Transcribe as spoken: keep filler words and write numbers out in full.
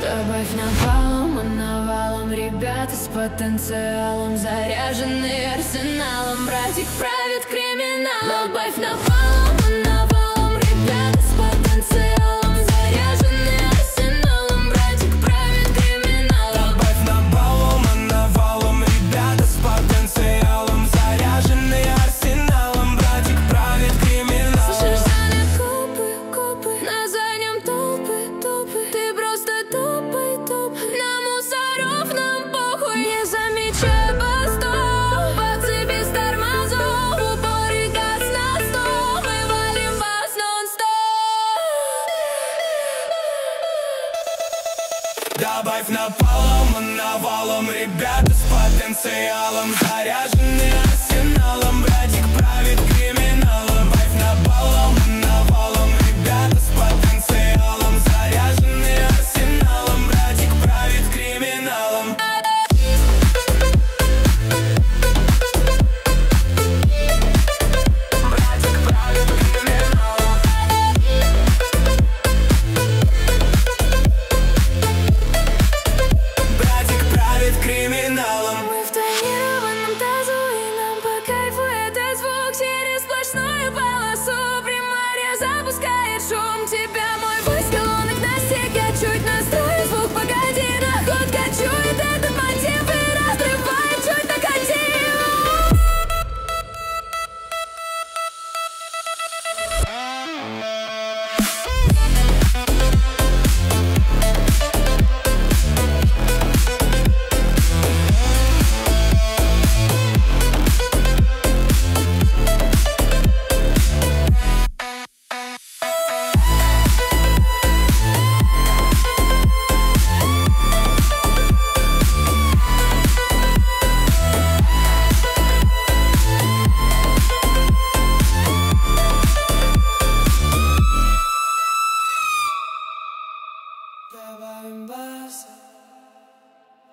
Добавь напалм, а навалом ребята с потенциалом, заряженные арсеналом. Братик правит криминал. Добавь напалм, а навалом ребята с потенциалом, заряженные арсеналом. Братик правит криминал. Добавь напалм, а навалом ребята с потенциалом, заряженные арсеналом. Братик правит криминал. Слышишь, Саня, копы, копы, на заднем толпы, толпы. Ты просто топай, топай. На мусоров нам похуй. Не замечай постов, пацы без тормозов. В упоре газ на сто, мы валим вас нон-стоп. Добавь напалм, а навалом ребята с потенциалом, заряженные